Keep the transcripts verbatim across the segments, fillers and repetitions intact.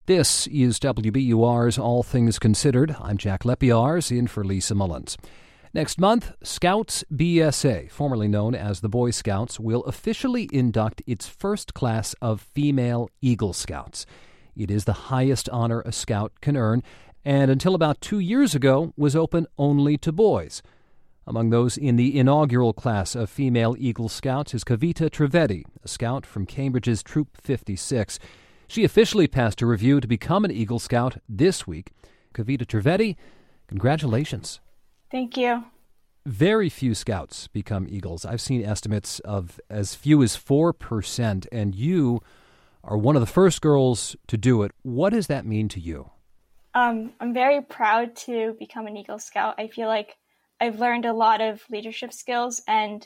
This is W B U R's All Things Considered. I'm Jack Lepiarz, in for Lisa Mullins. Next month, Scouts B S A, formerly known as the Boy Scouts, will officially induct its first class of female Eagle Scouts. It is the highest honor a scout can earn, and until about two years ago was open only to boys. Among those in the inaugural class of female Eagle Scouts is Kavita Trivedi, a scout from Cambridge's Troop fifty-six. She officially passed a review to become an Eagle Scout this week. Kavita Trivedi, congratulations. Thank you. Very few scouts become Eagles. I've seen estimates of as few as four percent, and you are one of the first girls to do it. What does that mean to you? Um, I'm very proud to become an Eagle Scout. I feel like I've learned a lot of leadership skills, and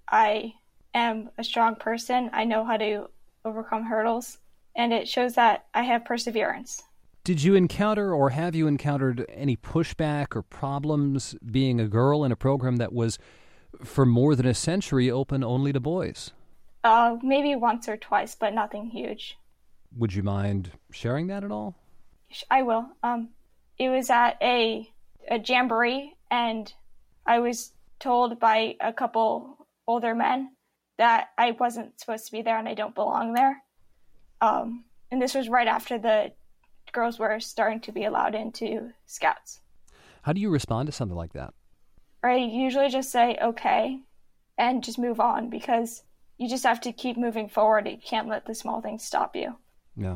I am a strong person. I know how to overcome hurdles, and it shows that I have perseverance. Did you encounter or have you encountered any pushback or problems being a girl in a program that was, for more than a century, open only to boys? Uh, maybe once or twice, but nothing huge. Would you mind sharing that at all? I will. Um, it was at a, a jamboree, and I was told by a couple older men that I wasn't supposed to be there and I don't belong there. Um, and this was right after the girls were starting to be allowed into Scouts. How do you respond to something like that? I usually just say, okay, and just move on, because you just have to keep moving forward. You can't let the small things stop you. Yeah.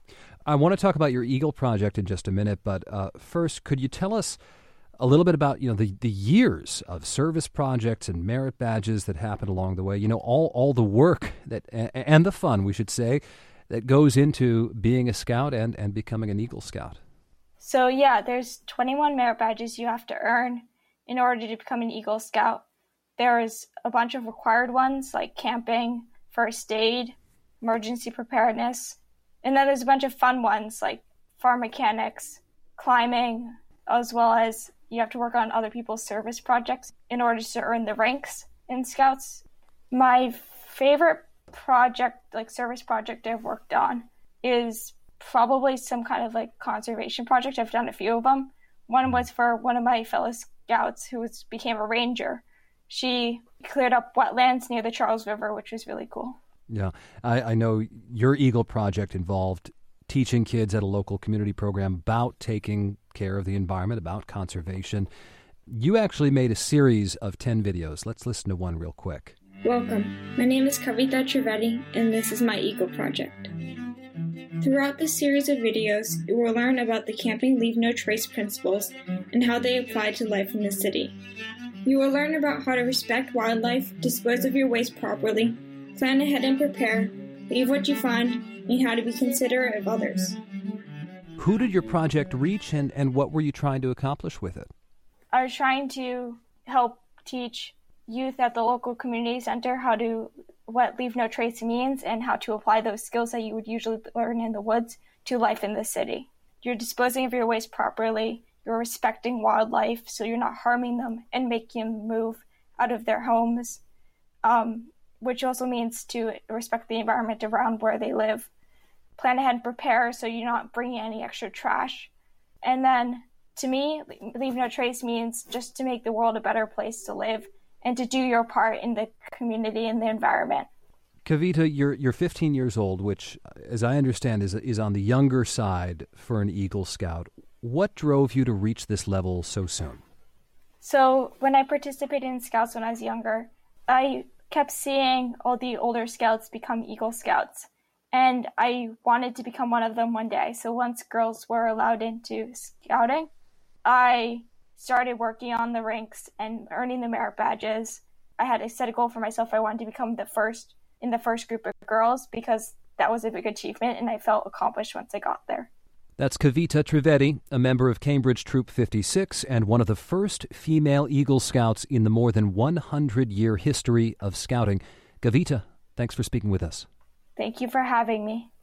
I want to talk about your Eagle Project in just a minute, but uh, first, could you tell us a little bit about, you know, the, the years of service projects and merit badges that happened along the way? You know, all, all the work that and the fun, we should say, that goes into being a scout and, and becoming an Eagle Scout. So, yeah, there's twenty-one merit badges you have to earn in order to become an Eagle Scout. There's a bunch of required ones like camping, first aid, emergency preparedness. And then there's a bunch of fun ones like farm mechanics, climbing, as well as you have to work on other people's service projects in order to earn the ranks in Scouts. My favorite project, like service project I've worked on, is probably some kind of like conservation project. I've done a few of them. One was for one of my fellow Scouts who was, became a ranger. She cleared up wetlands near the Charles River, which was really cool. Yeah, I, I know your Eagle Project involved teaching kids at a local community program about taking care of the environment, about conservation. You actually made a series of ten videos. Let's listen to one real quick. Welcome. My name is Kavita Trivedi, and this is my Eagle Project. Throughout this series of videos, you will learn about the Camping Leave No Trace principles and how they apply to life in the city. You will learn about how to respect wildlife, dispose of your waste properly, plan ahead and prepare, leave what you find, and how to be considerate of others. Who did your project reach, and, and what were you trying to accomplish with it? I was trying to help teach youth at the local community center how to, what Leave No Trace means and how to apply those skills that you would usually learn in the woods to life in the city. You're disposing of your waste properly, you're respecting wildlife so you're not harming them and making them move out of their homes, um, which also means to respect the environment around where they live. Plan ahead and prepare so you're not bringing any extra trash. And then, to me, Leave No Trace means just to make the world a better place to live and to do your part in the community and the environment. Kavita, you're you're fifteen years old, which, as I understand, is is on the younger side for an Eagle Scout. What drove you to reach this level so soon? So when I participated in Scouts when I was younger, I kept seeing all the older Scouts become Eagle Scouts, and I wanted to become one of them one day. So once girls were allowed into Scouting, I started working on the ranks and earning the merit badges. I had a set a goal for myself. I wanted to become the first in the first group of girls because that was a big achievement, and I felt accomplished once I got there. That's Kavita Trivedi, a member of Cambridge Troop fifty-six and one of the first female Eagle Scouts in the more than one hundred year history of Scouting. Kavita, thanks for speaking with us. Thank you for having me.